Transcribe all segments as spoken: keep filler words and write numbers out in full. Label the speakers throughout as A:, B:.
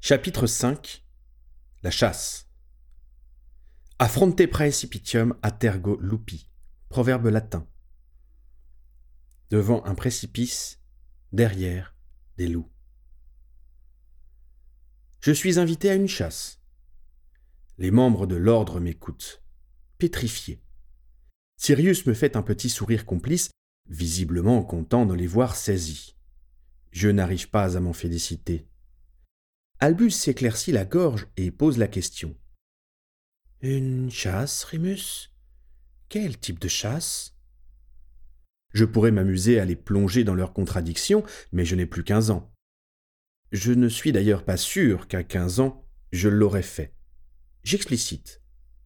A: Chapitre cinq. La chasse. Affronte praecipitium a tergo lupi. Proverbe latin. Devant un précipice, derrière des loups. Je suis invité à une chasse. Les membres de l'ordre m'écoutent, pétrifiés. Sirius me fait un petit sourire complice, visiblement content de les voir saisis. Je n'arrive pas à m'en féliciter. Albus s'éclaircit la gorge et pose la question. « Une chasse, Rémus ? Quel type de chasse ?» Je pourrais m'amuser à les plonger dans leurs contradictions, mais je n'ai plus quinze ans. Je ne suis d'ailleurs pas sûr qu'à quinze ans, je l'aurais fait. J'explicite.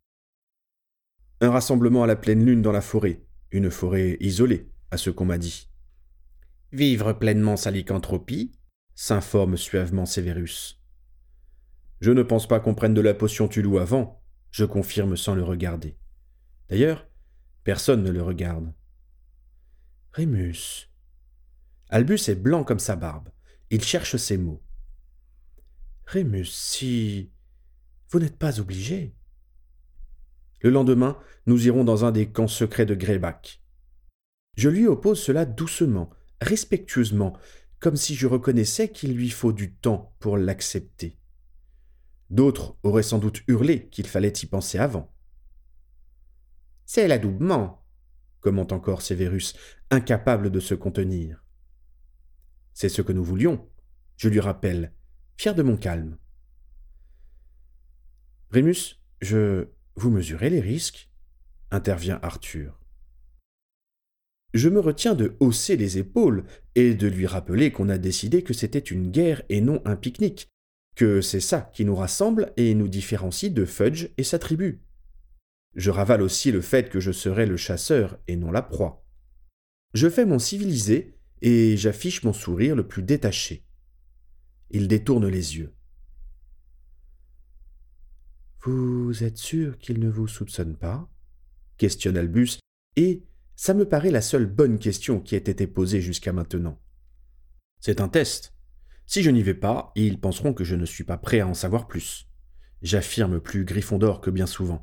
A: Un rassemblement à la pleine lune dans la forêt, une forêt isolée, à ce qu'on m'a dit. Vivre pleinement sa lycanthropie, s'informe suavement Sévérus. Je ne pense pas qu'on prenne de la potion Tulou avant, je confirme sans le regarder. D'ailleurs, personne ne le regarde. Rémus. Albus est blanc comme sa barbe. Il cherche ses mots. Rémus, si vous n'êtes pas obligé. Le lendemain, nous irons dans un des camps secrets de Greyback. Je lui oppose cela doucement, respectueusement, comme si je reconnaissais qu'il lui faut du temps pour l'accepter. D'autres auraient sans doute hurlé qu'il fallait y penser avant. « C'est l'adoubement !» commente encore Sévérus, incapable de se contenir. « C'est ce que nous voulions, » je lui rappelle, fier de mon calme. « Rémus, je... vous mesurez les risques ?» intervient Arthur. Je me retiens de hausser les épaules et de lui rappeler qu'on a décidé que c'était une guerre et non un pique-nique, que c'est ça qui nous rassemble et nous différencie de Fudge et sa tribu. Je ravale aussi le fait que je serai le chasseur et non la proie. Je fais mon civilisé et j'affiche mon sourire le plus détaché. Il détourne les yeux. « Vous êtes sûr qu'il ne vous soupçonne pas ?» questionne Albus, et ça me paraît la seule bonne question qui ait été posée jusqu'à maintenant. C'est un test. Si je n'y vais pas, ils penseront que je ne suis pas prêt à en savoir plus. J'affirme plus Gryffondor que bien souvent.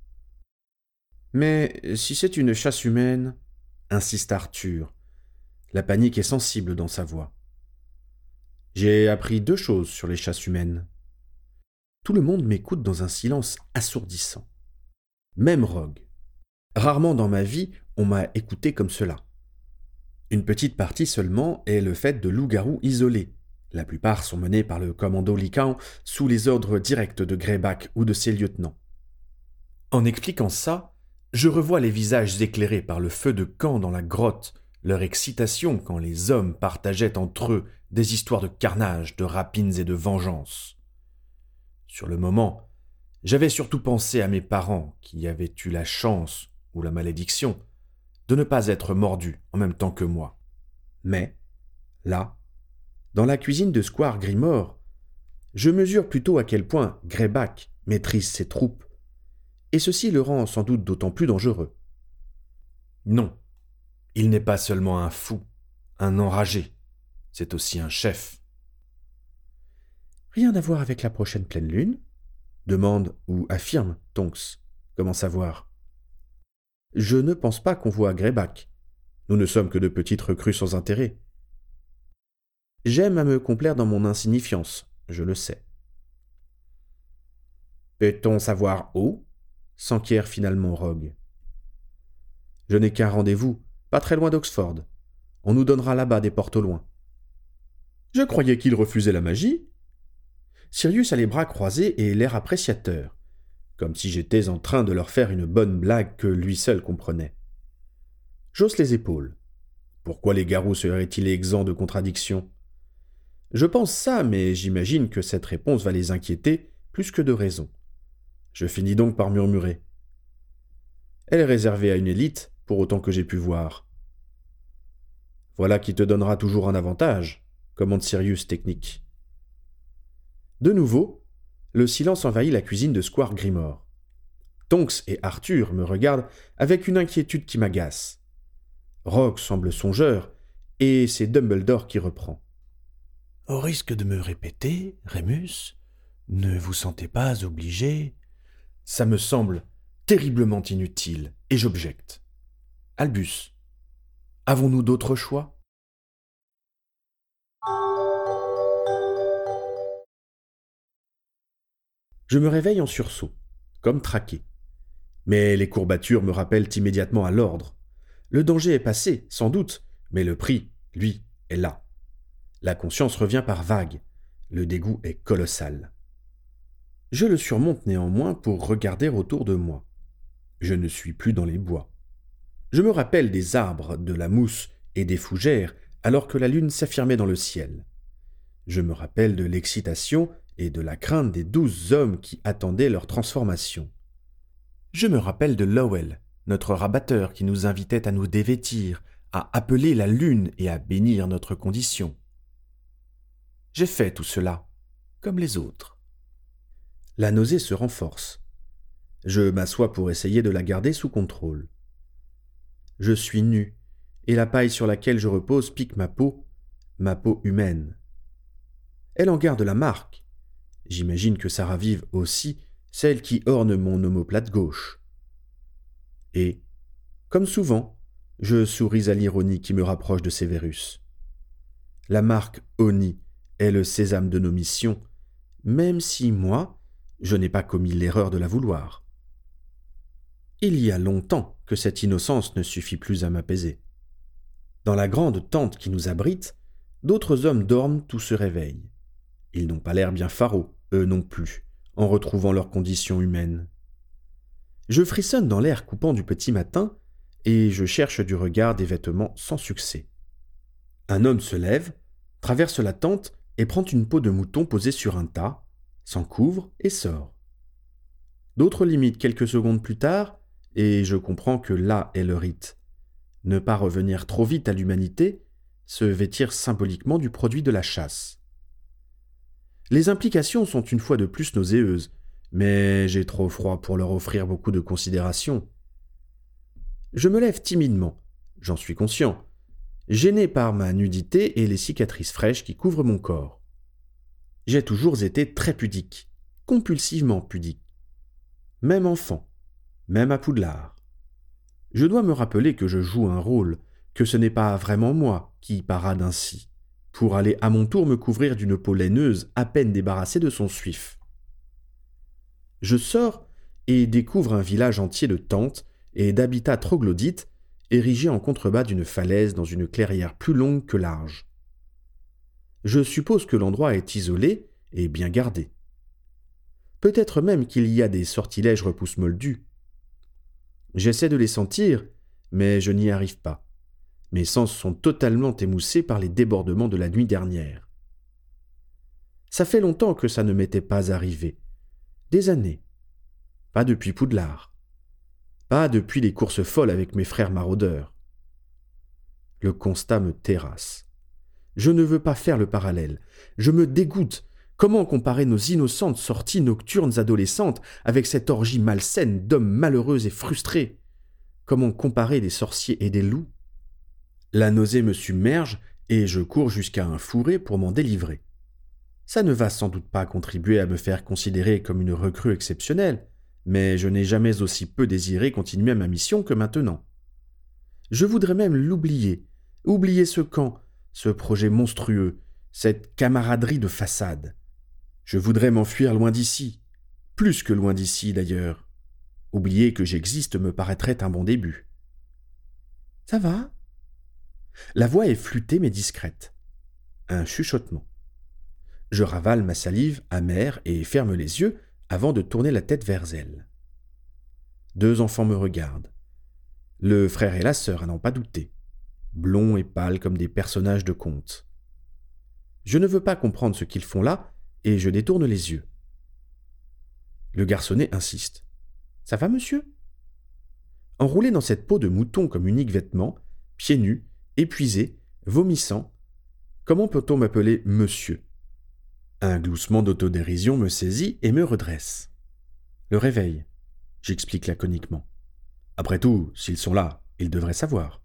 A: Mais si c'est une chasse humaine, insiste Arthur. La panique est sensible dans sa voix. J'ai appris deux choses sur les chasses humaines. Tout le monde m'écoute dans un silence assourdissant. Même Rogue. Rarement dans ma vie, on m'a écouté comme cela. Une petite partie seulement est le fait de loups-garous isolés. La plupart sont menés par le commando Lycan sous les ordres directs de Greyback ou de ses lieutenants. En expliquant ça, je revois les visages éclairés par le feu de camp dans la grotte, leur excitation quand les hommes partageaient entre eux des histoires de carnage, de rapines et de vengeance. Sur le moment, j'avais surtout pensé à mes parents qui avaient eu la chance, ou la malédiction, de ne pas être mordus en même temps que moi. Mais, là, dans la cuisine de Square Grimoire, je mesure plutôt à quel point Greyback maîtrise ses troupes, et ceci le rend sans doute d'autant plus dangereux. Non, il n'est pas seulement un fou, un enragé, c'est aussi un chef. Rien à voir avec la prochaine pleine lune ? Demande ou affirme Tonks. Comment savoir ? Je ne pense pas qu'on voit Greyback. Nous ne sommes que de petites recrues sans intérêt. J'aime à me complaire dans mon insignifiance, je le sais. Peut-on savoir où ? S'enquiert finalement Rogue. Je n'ai qu'un rendez-vous, pas très loin d'Oxford. On nous donnera là-bas des portes au loin. Je croyais qu'il refusait la magie. Sirius a les bras croisés et l'air appréciateur, comme si j'étais en train de leur faire une bonne blague que lui seul comprenait. J'hausse les épaules. Pourquoi les garous seraient-ils exempts de contradictions ? Je pense ça, mais j'imagine que cette réponse va les inquiéter plus que de raison. Je finis donc par murmurer. Elle est réservée à une élite, pour autant que j'ai pu voir. Voilà qui te donnera toujours un avantage, commande Sirius technique. De nouveau, le silence envahit la cuisine de Square Grimoire. Tonks et Arthur me regardent avec une inquiétude qui m'agace. Rogue semble songeur, et c'est Dumbledore qui reprend. « Au risque de me répéter, Rémus, Ne vous sentez pas obligé? Ça me semble terriblement inutile, et j'objecte. Albus, avons-nous d'autres choix? Je me réveille en sursaut, comme traqué. Mais les courbatures me rappellent immédiatement à l'ordre. Le danger est passé, sans doute, mais le prix, lui, est là. La conscience revient par vagues. Le dégoût est colossal. Je le surmonte néanmoins pour regarder autour de moi. Je ne suis plus dans les bois. Je me rappelle des arbres, de la mousse et des fougères alors que la lune s'affirmait dans le ciel. Je me rappelle de l'excitation et de la crainte des douze hommes qui attendaient leur transformation. Je me rappelle de Lowell, notre rabatteur qui nous invitait à nous dévêtir, à appeler la lune et à bénir notre condition. J'ai fait tout cela, comme les autres. La nausée se renforce. Je m'assois pour essayer de la garder sous contrôle. Je suis nu, et la paille sur laquelle je repose pique ma peau, ma peau humaine. Elle en garde la marque. J'imagine que ça ravive aussi celle qui orne mon omoplate gauche. Et, comme souvent, je souris à l'ironie qui me rapproche de Sévérus. La marque Oni est le sésame de nos missions, même si moi, je n'ai pas commis l'erreur de la vouloir. Il y a longtemps que cette innocence ne suffit plus à m'apaiser. Dans la grande tente qui nous abrite, d'autres hommes dorment ou se réveillent. Ils n'ont pas l'air bien faraud, eux non plus, en retrouvant leur condition humaine. Je frissonne dans l'air coupant du petit matin et je cherche du regard des vêtements sans succès. Un homme se lève, traverse la tente et prend une peau de mouton posée sur un tas, s'en couvre et sort. D'autres l'imitent quelques secondes plus tard et je comprends que là est le rite. Ne pas revenir trop vite à l'humanité, se vêtir symboliquement du produit de la chasse. Les implications sont une fois de plus nauséeuses, mais j'ai trop froid pour leur offrir beaucoup de considération. Je me lève timidement, j'en suis conscient, gêné par ma nudité et les cicatrices fraîches qui couvrent mon corps. J'ai toujours été très pudique, compulsivement pudique. Même enfant, même à Poudlard. Je dois me rappeler que je joue un rôle, que ce n'est pas vraiment moi qui parade ainsi, pour aller à mon tour me couvrir d'une peau laineuse à peine débarrassée de son suif. Je sors et découvre un village entier de tentes et d'habitats troglodytes érigés en contrebas d'une falaise dans une clairière plus longue que large. Je suppose que l'endroit est isolé et bien gardé. Peut-être même qu'il y a des sortilèges repousses moldus. J'essaie de les sentir, mais je n'y arrive pas. Mes sens sont totalement émoussés par les débordements de la nuit dernière. Ça fait longtemps que ça ne m'était pas arrivé. Des années. Pas depuis Poudlard. Pas depuis les courses folles avec mes frères maraudeurs. Le constat me terrasse. Je ne veux pas faire le parallèle. Je me dégoûte. Comment comparer nos innocentes sorties nocturnes adolescentes avec cette orgie malsaine d'hommes malheureux et frustrés? Comment comparer des sorciers et des loups? La nausée me submerge et je cours jusqu'à un fourré pour m'en délivrer. Ça ne va sans doute pas contribuer à me faire considérer comme une recrue exceptionnelle, mais je n'ai jamais aussi peu désiré continuer ma mission que maintenant. Je voudrais même l'oublier, oublier ce camp, ce projet monstrueux, cette camaraderie de façade. Je voudrais m'enfuir loin d'ici, plus que loin d'ici d'ailleurs. Oublier que j'existe me paraîtrait un bon début. « Ça va ?» La voix est flûtée mais discrète. Un chuchotement. Je ravale ma salive amère et ferme les yeux avant de tourner la tête vers elle. Deux enfants me regardent. Le frère et la sœur, à n'en pas douter. Blonds et pâles comme des personnages de contes. Je ne veux pas comprendre ce qu'ils font là, et je détourne les yeux. Le garçonnet insiste. « Ça va, monsieur ?» Enroulé dans cette peau de mouton comme unique vêtement, pieds nus, épuisé, vomissant, comment peut-on m'appeler « monsieur » ? Un gloussement d'autodérision me saisit et me redresse. Le réveil, j'explique laconiquement. Après tout, s'ils sont là, ils devraient savoir.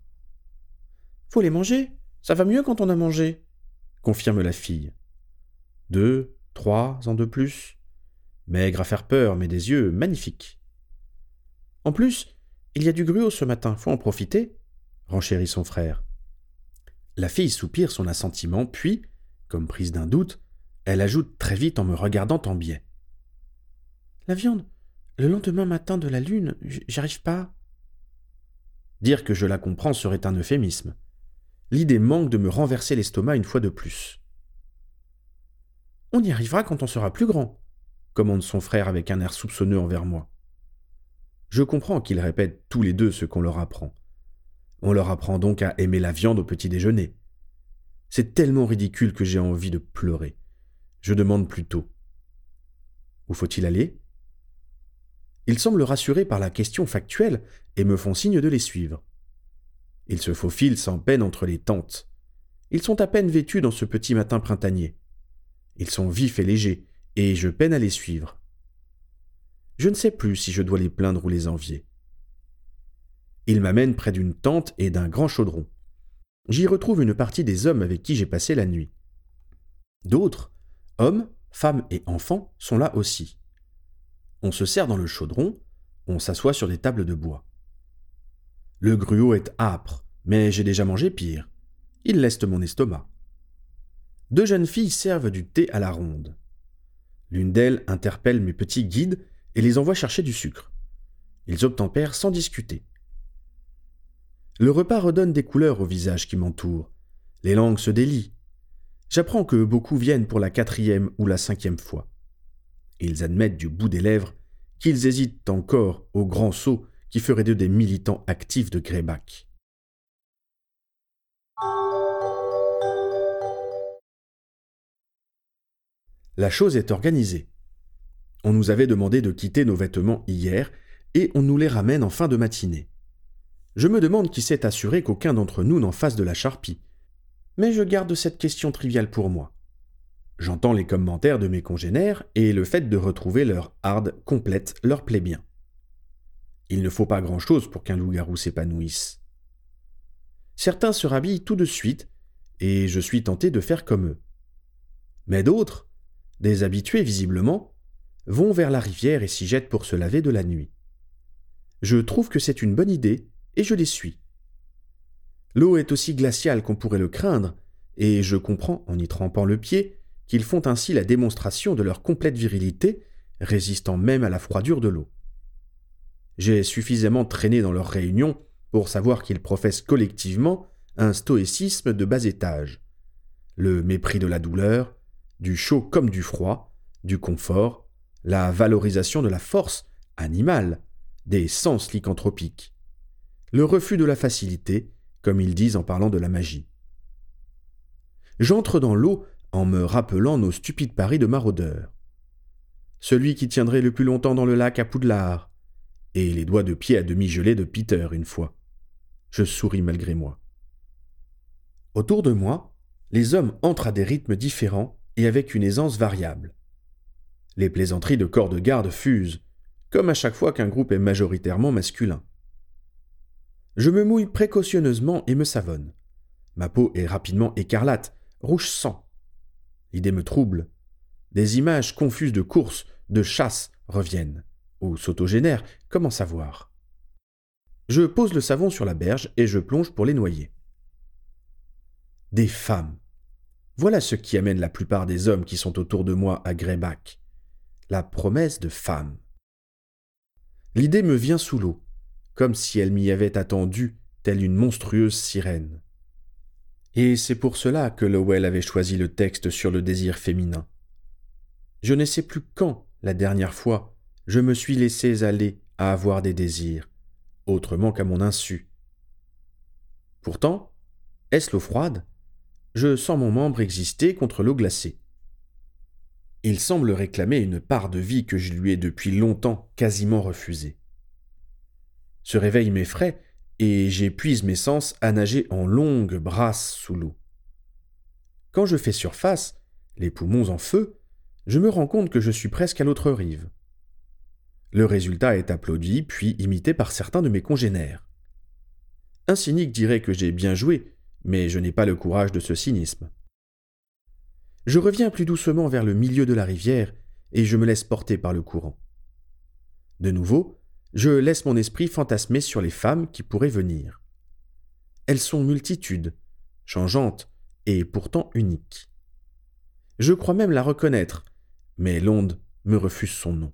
A: « Faut les manger, ça va mieux quand on a mangé », confirme la fille. Deux, trois ans de plus, maigre à faire peur, mais des yeux magnifiques. En plus, il y a du gruau ce matin, faut en profiter, renchérit son frère. La fille soupire son assentiment, puis, comme prise d'un doute, elle ajoute très vite en me regardant en biais. La viande, le lendemain matin de la lune, j'y arrive pas. Dire que je la comprends serait un euphémisme. L'idée manque de me renverser l'estomac une fois de plus. On y arrivera quand on sera plus grand, commande son frère avec un air soupçonneux envers moi. Je comprends qu'ils répètent tous les deux ce qu'on leur apprend. On leur apprend donc à aimer la viande au petit déjeuner. C'est tellement ridicule que j'ai envie de pleurer. Je demande plutôt. Où faut-il aller ? Ils semblent rassurés par la question factuelle et me font signe de les suivre. Ils se faufilent sans peine entre les tentes. Ils sont à peine vêtus dans ce petit matin printanier. Ils sont vifs et légers, et je peine à les suivre. Je ne sais plus si je dois les plaindre ou les envier. Ils m'amènent près d'une tente et d'un grand chaudron. J'y retrouve une partie des hommes avec qui j'ai passé la nuit. D'autres, hommes, femmes et enfants, sont là aussi. On se sert dans le chaudron, on s'assoit sur des tables de bois. Le gruau est âpre, mais j'ai déjà mangé pire. Il leste mon estomac. Deux jeunes filles servent du thé à la ronde. L'une d'elles interpelle mes petits guides et les envoie chercher du sucre. Ils obtempèrent sans discuter. Le repas redonne des couleurs au visage qui m'entoure. Les langues se délient. J'apprends que beaucoup viennent pour la quatrième ou la cinquième fois. Ils admettent du bout des lèvres qu'ils hésitent encore au grand saut qui ferait d'eux des militants actifs de Greyback. La chose est organisée. On nous avait demandé de quitter nos vêtements hier et on nous les ramène en fin de matinée. Je me demande qui s'est assuré qu'aucun d'entre nous n'en fasse de la charpie. Mais je garde cette question triviale pour moi. J'entends les commentaires de mes congénères et le fait de retrouver leur harde complète leur plaît bien. Il ne faut pas grand-chose pour qu'un loup-garou s'épanouisse. Certains se rhabillent tout de suite et je suis tenté de faire comme eux. Mais d'autres, des habitués visiblement, vont vers la rivière et s'y jettent pour se laver de la nuit. Je trouve que c'est une bonne idée et je les suis. L'eau est aussi glaciale qu'on pourrait le craindre et je comprends, en y trempant le pied, qu'ils font ainsi la démonstration de leur complète virilité, résistant même à la froidure de l'eau. J'ai suffisamment traîné dans leurs réunions pour savoir qu'ils professent collectivement un stoïcisme de bas étage. Le mépris de la douleur, du chaud comme du froid, du confort, la valorisation de la force animale, des sens lycanthropiques. Le refus de la facilité, comme ils disent en parlant de la magie. J'entre dans l'eau en me rappelant nos stupides paris de maraudeurs. Celui qui tiendrait le plus longtemps dans le lac à Poudlard, et les doigts de pied à demi gelés de Peter une fois. Je souris malgré moi. Autour de moi, les hommes entrent à des rythmes différents et avec une aisance variable. Les plaisanteries de corps de garde fusent, comme à chaque fois qu'un groupe est majoritairement masculin. Je me mouille précautionneusement et me savonne. Ma peau est rapidement écarlate, rouge sang. L'idée me trouble. Des images confuses de courses, de chasse reviennent, ou s'autogénèrent, comment savoir. Je pose le savon sur la berge et je plonge pour les noyer. Des femmes. Voilà ce qui amène la plupart des hommes qui sont autour de moi à Greyback. La promesse de femmes. L'idée me vient sous l'eau, comme si elle m'y avait attendu, telle une monstrueuse sirène. Et c'est pour cela que Lowell avait choisi le texte sur le désir féminin. Je ne sais plus quand, la dernière fois, je me suis laissé aller à avoir des désirs, autrement qu'à mon insu. Pourtant, est-ce l'eau froide ? Je sens mon membre exister contre l'eau glacée. Il semble réclamer une part de vie que je lui ai depuis longtemps quasiment refusée. Ce réveil m'effraie et j'épuise mes sens à nager en longues brasses sous l'eau. Quand je fais surface, les poumons en feu, je me rends compte que je suis presque à l'autre rive. Le résultat est applaudi puis imité par certains de mes congénères. Un cynique dirait que j'ai bien joué, mais je n'ai pas le courage de ce cynisme. Je reviens plus doucement vers le milieu de la rivière et je me laisse porter par le courant. De nouveau, je laisse mon esprit fantasmer sur les femmes qui pourraient venir. Elles sont multitudes, changeantes et pourtant uniques. Je crois même la reconnaître, mais l'onde me refuse son nom.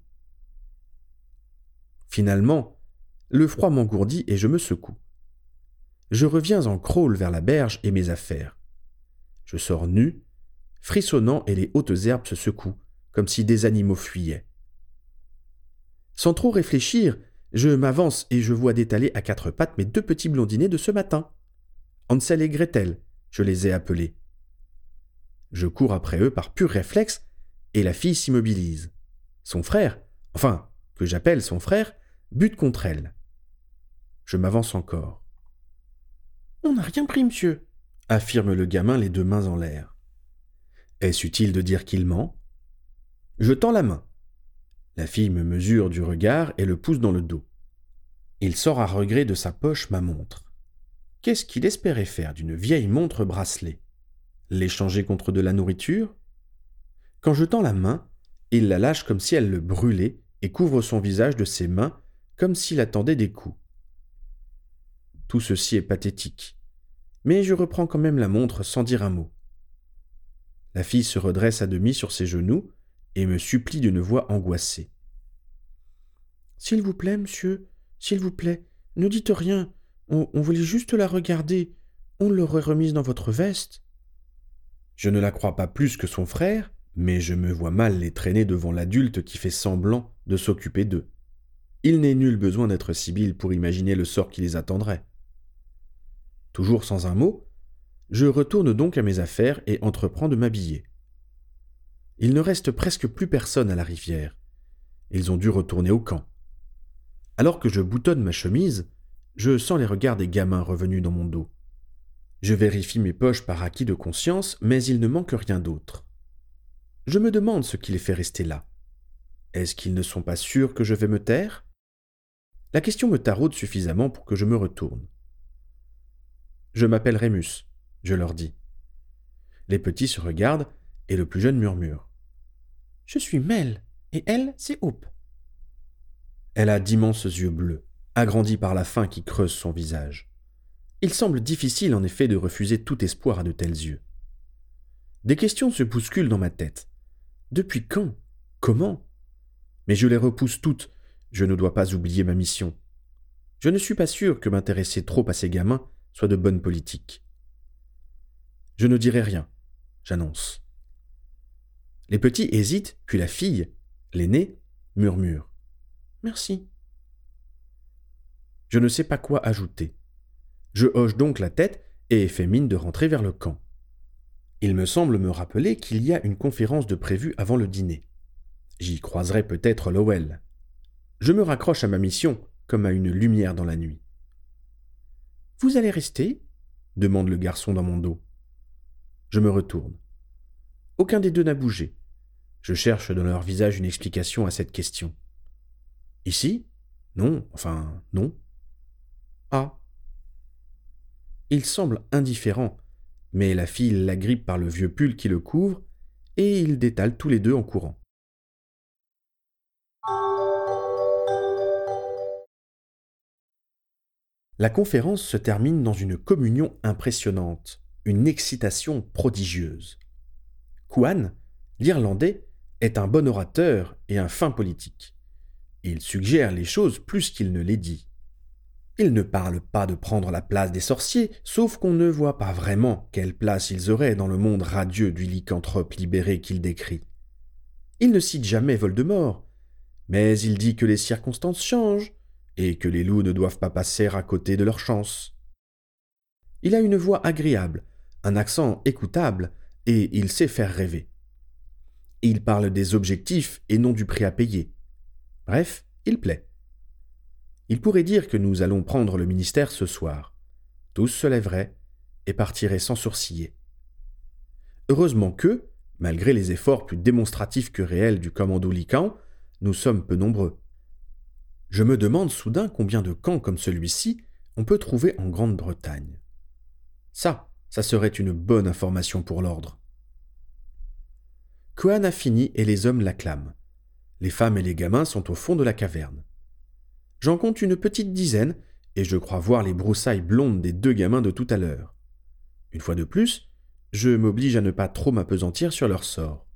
A: Finalement, le froid m'engourdit et je me secoue. Je reviens en crawl vers la berge et mes affaires. Je sors nu, frissonnant et les hautes herbes se secouent, comme si des animaux fuyaient. Sans trop réfléchir, je m'avance et je vois détaler à quatre pattes mes deux petits blondinets de ce matin. Hansel et Gretel, je les ai appelés. Je cours après eux par pur réflexe et la fille s'immobilise. Son frère, enfin, que j'appelle son frère, bute contre elle. Je m'avance encore. « On n'a rien pris, monsieur », affirme le gamin les deux mains en l'air. Est-ce utile de dire qu'il ment ? Je tends la main. La fille me mesure du regard et le pousse dans le dos. Il sort à regret de sa poche ma montre. Qu'est-ce qu'il espérait faire d'une vieille montre bracelet ? L'échanger contre de la nourriture ? Quand je tends la main, il la lâche comme si elle le brûlait et couvre son visage de ses mains comme s'il attendait des coups. Tout ceci est pathétique, mais je reprends quand même la montre sans dire un mot. La fille se redresse à demi sur ses genoux et me supplie d'une voix angoissée. « S'il vous plaît, monsieur, s'il vous plaît, ne dites rien, on, on voulait juste la regarder, on l'aurait remise dans votre veste. » Je ne la crois pas plus que son frère, mais je me vois mal les traîner devant l'adulte qui fait semblant de s'occuper d'eux. Il n'est nul besoin d'être Sibylle pour imaginer le sort qui les attendrait. Toujours sans un mot, je retourne donc à mes affaires et entreprends de m'habiller. Il ne reste presque plus personne à la rivière. Ils ont dû retourner au camp. Alors que je boutonne ma chemise, je sens les regards des gamins revenus dans mon dos. Je vérifie mes poches par acquis de conscience, mais il ne manque rien d'autre. Je me demande ce qui les fait rester là. Est-ce qu'ils ne sont pas sûrs que je vais me taire ? La question me taraude suffisamment pour que je me retourne. Je m'appelle Rémus, je leur dis. Les petits se regardent et le plus jeune murmure. Je suis Mel, et elle, c'est Hope. Elle a d'immenses yeux bleus, agrandis par la faim qui creuse son visage. Il semble difficile en effet de refuser tout espoir à de tels yeux. Des questions se bousculent dans ma tête. Depuis quand ? Comment ? Mais je les repousse toutes, je ne dois pas oublier ma mission. Je ne suis pas sûr que m'intéresser trop à ces gamins soit de bonne politique. Je ne dirai rien, j'annonce. Les petits hésitent, puis la fille, l'aînée, murmure. « Merci. » Je ne sais pas quoi ajouter. Je hoche donc la tête et fais mine de rentrer vers le camp. Il me semble me rappeler qu'il y a une conférence de prévue avant le dîner. J'y croiserai peut-être Lowell. Je me raccroche à ma mission comme à une lumière dans la nuit. « Vous allez rester ?» demande le garçon dans mon dos. Je me retourne. Aucun des deux n'a bougé. Je cherche dans leur visage une explication à cette question. Ici ? Non, enfin, non. Ah. Il semble indifférent, mais la fille l'agrippe par le vieux pull qui le couvre, et ils détalent tous les deux en courant. La conférence se termine dans une communion impressionnante, une excitation prodigieuse. Kuan, l'Irlandais, est un bon orateur et un fin politique. Il suggère les choses plus qu'il ne les dit. Il ne parle pas de prendre la place des sorciers, sauf qu'on ne voit pas vraiment quelle place ils auraient dans le monde radieux du lycanthrope libéré qu'il décrit. Il ne cite jamais Voldemort, mais il dit que les circonstances changent et que les loups ne doivent pas passer à côté de leur chance. Il a une voix agréable, un accent écoutable, et il sait faire rêver. Il parle des objectifs et non du prix à payer. Bref, il plaît. Il pourrait dire que nous allons prendre le ministère ce soir. Tous se lèveraient et partiraient sans sourciller. Heureusement que, malgré les efforts plus démonstratifs que réels du commando Lycan, nous sommes peu nombreux. Je me demande soudain combien de camps comme celui-ci on peut trouver en Grande-Bretagne. Ça, ça serait une bonne information pour l'ordre. Kuan a fini et les hommes l'acclament. Les femmes et les gamins sont au fond de la caverne. J'en compte une petite dizaine, et je crois voir les broussailles blondes des deux gamins de tout à l'heure. Une fois de plus, je m'oblige à ne pas trop m'appesantir sur leur sort.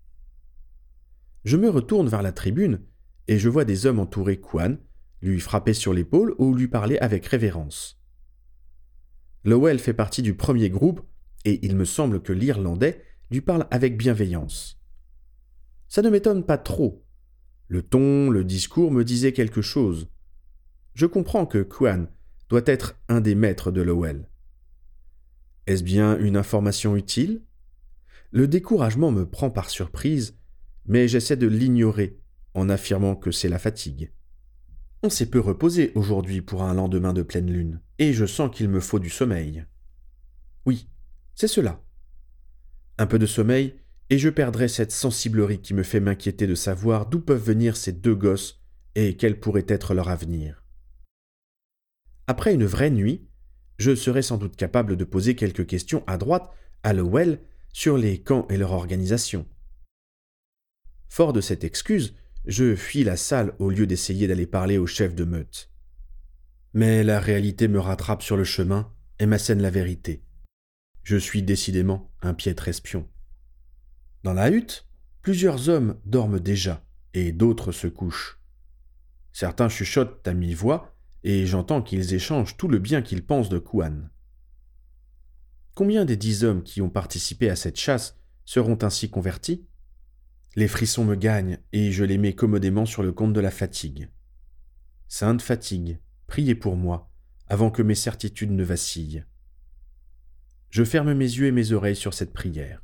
A: Je me retourne vers la tribune, et je vois des hommes entourer Kwan, lui frapper sur l'épaule ou lui parler avec révérence. Lowell fait partie du premier groupe, et il me semble que l'Irlandais lui parle avec bienveillance. Ça ne m'étonne pas trop. Le ton, le discours me disaient quelque chose. Je comprends que Kwan doit être un des maîtres de Lowell. Est-ce bien une information utile ? Le découragement me prend par surprise, mais j'essaie de l'ignorer en affirmant que c'est la fatigue. On s'est peu reposé aujourd'hui pour un lendemain de pleine lune, et je sens qu'il me faut du sommeil. Oui, c'est cela. Un peu de sommeil, et je perdrai cette sensiblerie qui me fait m'inquiéter de savoir d'où peuvent venir ces deux gosses et quel pourrait être leur avenir. Après une vraie nuit, je serai sans doute capable de poser quelques questions à droite à Lowell sur les camps et leur organisation. Fort de cette excuse, je fuis la salle au lieu d'essayer d'aller parler au chef de meute. Mais la réalité me rattrape sur le chemin et m'assène la vérité. Je suis décidément un piètre espion. Dans la hutte, plusieurs hommes dorment déjà et d'autres se couchent. Certains chuchotent à mi-voix et j'entends qu'ils échangent tout le bien qu'ils pensent de Kwan. Combien des dix hommes qui ont participé à cette chasse seront ainsi convertis ? Les frissons me gagnent et je les mets commodément sur le compte de la fatigue. Sainte fatigue, priez pour moi, avant que mes certitudes ne vacillent. Je ferme mes yeux et mes oreilles sur cette prière.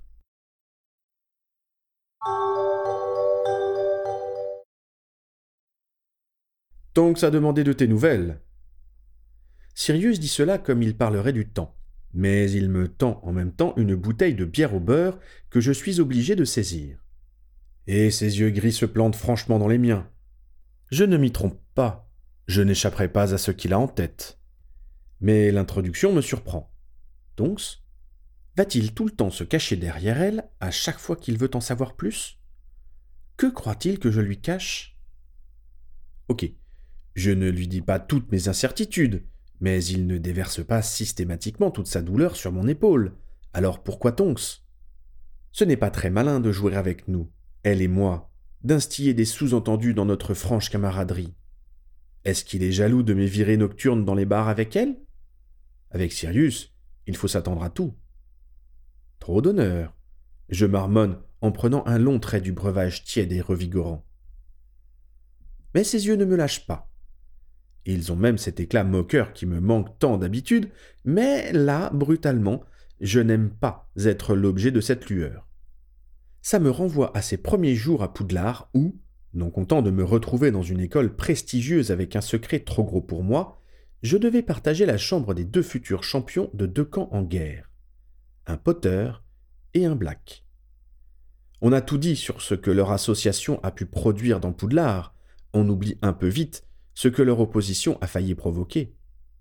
A: Tonks a demandé de tes nouvelles. Sirius dit cela comme il parlerait du temps, mais il me tend en même temps une bouteille de bière au beurre que je suis obligé de saisir. Et ses yeux gris se plantent franchement dans les miens. Je ne m'y trompe pas, je n'échapperai pas à ce qu'il a en tête. Mais l'introduction me surprend. Tonks, va-t-il tout le temps se cacher derrière elle à chaque fois qu'il veut en savoir plus ? Que croit-il que je lui cache ? Ok, je ne lui dis pas toutes mes incertitudes, mais il ne déverse pas systématiquement toute sa douleur sur mon épaule. Alors pourquoi Tonks ? Ce n'est pas très malin de jouer avec nous, elle et moi, d'instiller des sous-entendus dans notre franche camaraderie. Est-ce qu'il est jaloux de mes virées nocturnes dans les bars avec elle ? Avec Sirius, il faut s'attendre à tout. Trop d'honneur, je marmonne en prenant un long trait du breuvage tiède et revigorant. Mais ses yeux ne me lâchent pas. Ils ont même cet éclat moqueur qui me manque tant d'habitude, mais là, brutalement, je n'aime pas être l'objet de cette lueur. Ça me renvoie à ces premiers jours à Poudlard où, non content de me retrouver dans une école prestigieuse avec un secret trop gros pour moi, je devais partager la chambre des deux futurs champions de deux camps en guerre, un Potter et un Black. On a tout dit sur ce que leur association a pu produire dans Poudlard, on oublie un peu vite ce que leur opposition a failli provoquer.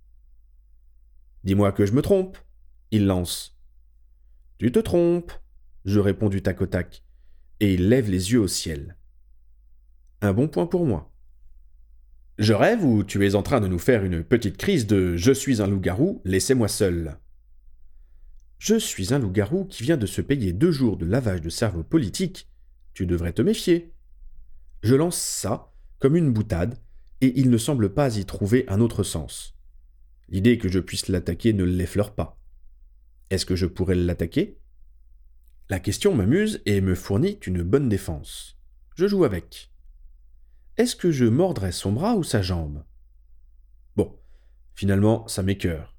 A: « Dis-moi que je me trompe !» il lance. « Tu te trompes !» je réponds du tac au tac, et il lève les yeux au ciel. Un bon point pour moi. « Je rêve ou tu es en train de nous faire une petite crise de « je suis un loup-garou, laissez-moi seul ». Je suis un loup-garou qui vient de se payer deux jours de lavage de cerveau politique, tu devrais te méfier. Je lance ça comme une boutade, et il ne semble pas y trouver un autre sens. L'idée que je puisse l'attaquer ne l'effleure pas. Est-ce que je pourrais l'attaquer ? La question m'amuse et me fournit une bonne défense. Je joue avec. Est-ce que je mordrais son bras ou sa jambe ? Bon, finalement, ça m'écœure.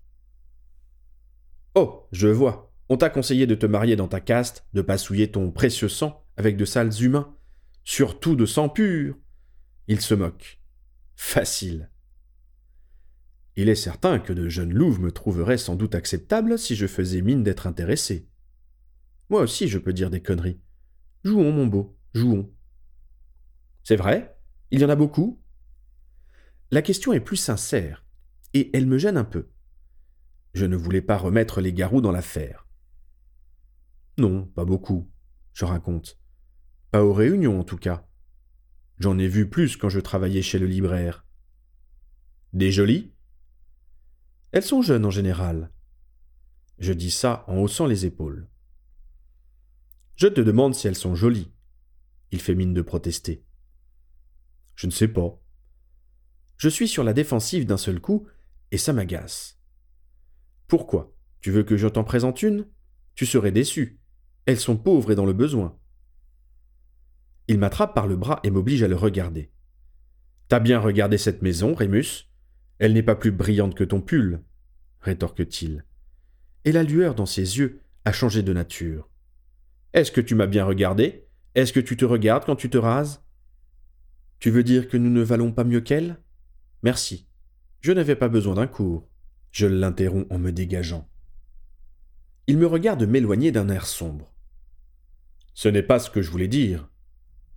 A: Oh, je vois, on t'a conseillé de te marier dans ta caste, de pas souiller ton précieux sang avec de sales humains, surtout de sang pur. Il se moque. Facile. Il est certain que de jeunes louves me trouveraient sans doute acceptable si je faisais mine d'être intéressé. Moi aussi je peux dire des conneries. Jouons, mon beau, jouons. C'est vrai ? Il y en a beaucoup ? La question est plus sincère, et elle me gêne un peu. Je ne voulais pas remettre les garous dans l'affaire. Non, pas beaucoup, je raconte. Pas aux réunions en tout cas. J'en ai vu plus quand je travaillais chez le libraire. Des jolies ? Elles sont jeunes en général. Je dis ça en haussant les épaules. Je te demande si elles sont jolies. Il fait mine de protester. Je ne sais pas. Je suis sur la défensive d'un seul coup, et ça m'agace. Pourquoi ? Tu veux que je t'en présente une ? Tu serais déçu. Elles sont pauvres et dans le besoin. Il m'attrape par le bras et m'oblige à le regarder. T'as bien regardé cette maison, Rémus ? Elle n'est pas plus brillante que ton pull, rétorque-t-il. Et la lueur dans ses yeux a changé de nature. Est-ce que tu m'as bien regardé ? Est-ce que tu te regardes quand tu te rases ? Tu veux dire que nous ne valons pas mieux qu'elle ? Merci. Je n'avais pas besoin d'un cours. Je l'interromps en me dégageant. Il me regarde m'éloigner d'un air sombre. Ce n'est pas ce que je voulais dire. Non ?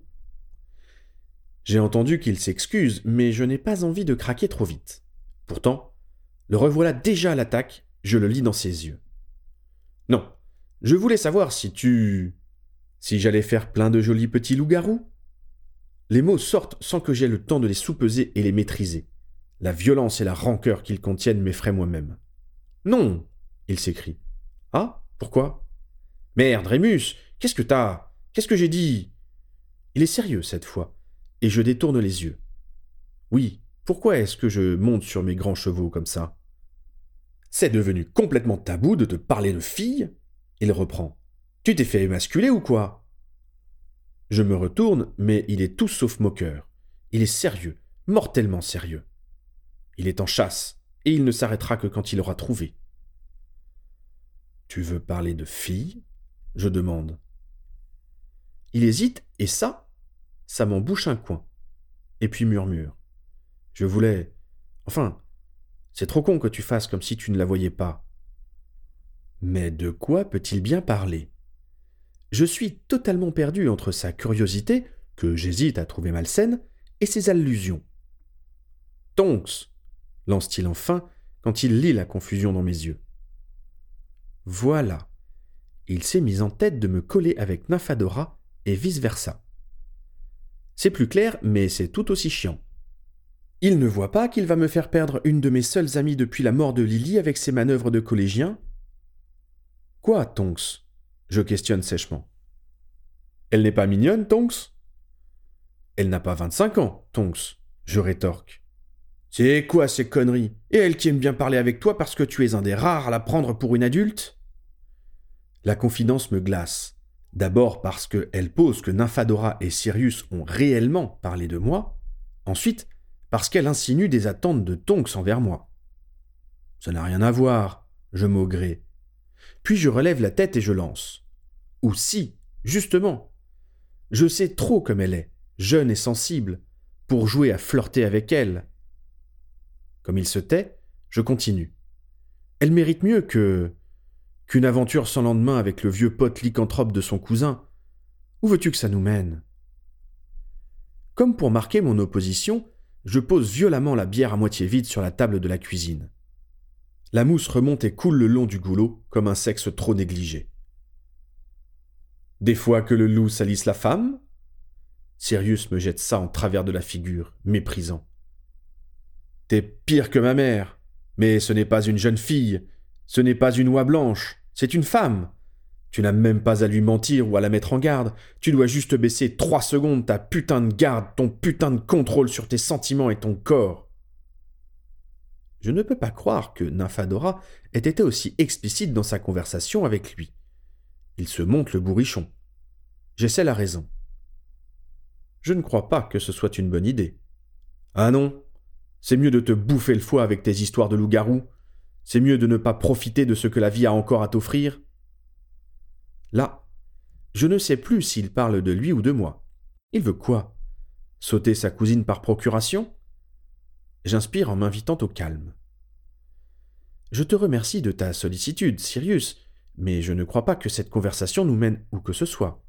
A: J'ai entendu qu'il s'excuse, mais je n'ai pas envie de craquer trop vite. Pourtant, le revoilà déjà à l'attaque, je le lis dans ses yeux. Non, je voulais savoir si tu... si j'allais faire plein de jolis petits loups-garous ? Les mots sortent sans que j'aie le temps de les soupeser et les maîtriser. La violence et la rancœur qu'ils contiennent m'effraient moi-même. Non ! Il s'écrie. Ah ? Pourquoi ? Merde, Rémus, qu'est-ce que t'as ? Qu'est-ce que j'ai dit ? Il est sérieux cette fois, et je détourne les yeux. Oui, pourquoi est-ce que je monte sur mes grands chevaux comme ça ? C'est devenu complètement tabou de te parler de fille ? Il reprend. Tu t'es fait émasculer ou quoi ? Je me retourne, mais il est tout sauf moqueur. Il est sérieux, mortellement sérieux. Il est en chasse, et il ne s'arrêtera que quand il aura trouvé. Tu veux parler de fille ? Je demande. Il hésite, et ça, ça m'en bouche un coin. Et puis murmure. Je voulais... Enfin, c'est trop con que tu fasses comme si tu ne la voyais pas. Mais de quoi peut-il bien parler ? Je suis totalement perdu entre sa curiosité, que j'hésite à trouver malsaine, et ses allusions. Tonks, lance-t-il enfin, quand il lit la confusion dans mes yeux. Voilà. Il s'est mis en tête de me coller avec Nymphadora et vice-versa. C'est plus clair, mais c'est tout aussi chiant. Il ne voit pas qu'il va me faire perdre une de mes seules amies depuis la mort de Lily avec ses manœuvres de collégien ? Quoi, Tonks ? Je questionne sèchement. Elle n'est pas mignonne, Tonks ? Elle n'a pas vingt-cinq ans, Tonks, je rétorque. C'est quoi ces conneries ? Et elle qui aime bien parler avec toi parce que tu es un des rares à la prendre pour une adulte ? La confidence me glace. D'abord parce qu'elle pose que Nymphadora et Sirius ont réellement parlé de moi. Ensuite, parce qu'elle insinue des attentes de Tonks envers moi. Ça n'a rien à voir, je maugrais. Puis je relève la tête et je lance. Ou si, justement. Je sais trop comme elle est, jeune et sensible, pour jouer à flirter avec elle. Comme il se tait, je continue. Elle mérite mieux que... qu'une aventure sans lendemain avec le vieux pote lycanthrope de son cousin. Où veux-tu que ça nous mène ? Comme pour marquer mon opposition, je pose violemment la bière à moitié vide sur la table de la cuisine. La mousse remonte et coule le long du goulot comme un sexe trop négligé. Des fois que le loup salisse la femme ? Sirius me jette ça en travers de la figure, méprisant. T'es pire que ma mère, mais ce n'est pas une jeune fille, ce n'est pas une oie blanche, c'est une femme. Tu n'as même pas à lui mentir ou à la mettre en garde, tu dois juste baisser trois secondes ta putain de garde, ton putain de contrôle sur tes sentiments et ton corps. Je ne peux pas croire que Nymphadora ait été aussi explicite dans sa conversation avec lui. Il se monte le bourrichon. J'essaie la raison. Je ne crois pas que ce soit une bonne idée. Ah non, c'est mieux de te bouffer le foie avec tes histoires de loup-garou. C'est mieux de ne pas profiter de ce que la vie a encore à t'offrir. Là, je ne sais plus s'il parle de lui ou de moi. Il veut quoi ? Sauter sa cousine par procuration ? J'inspire en m'invitant au calme. Je te remercie de ta sollicitude, Sirius, mais je ne crois pas que cette conversation nous mène où que ce soit.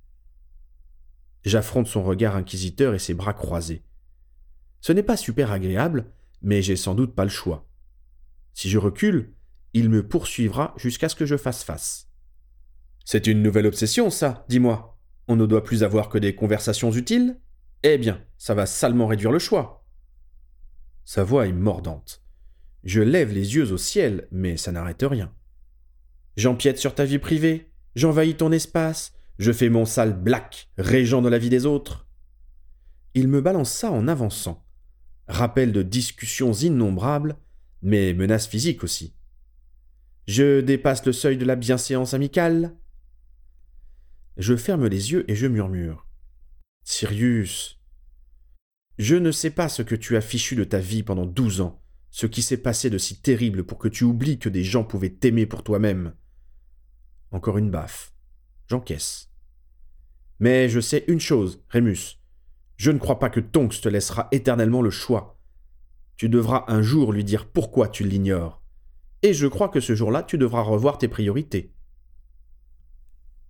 A: J'affronte son regard inquisiteur et ses bras croisés. Ce n'est pas super agréable, mais j'ai sans doute pas le choix. Si je recule, il me poursuivra jusqu'à ce que je fasse face. C'est une nouvelle obsession, ça, dis-moi. On ne doit plus avoir que des conversations utiles ? Eh bien, ça va salement réduire le choix. Sa voix est mordante. Je lève les yeux au ciel, mais ça n'arrête rien. J'empiète sur ta vie privée, j'envahis ton espace, je fais mon sale black, régent de la vie des autres. Il me balance ça en avançant. Rappel de discussions innombrables, mais menaces physiques aussi. Je dépasse le seuil de la bienséance amicale. Je ferme les yeux et je murmure. Sirius, je ne sais pas ce que tu as fichu de ta vie pendant douze ans, ce qui s'est passé de si terrible pour que tu oublies que des gens pouvaient t'aimer pour toi-même. Encore une baffe. J'encaisse. Mais je sais une chose, Rémus. Je ne crois pas que Tonks te laissera éternellement le choix. Tu devras un jour lui dire pourquoi tu l'ignores. Et je crois que ce jour-là, tu devras revoir tes priorités.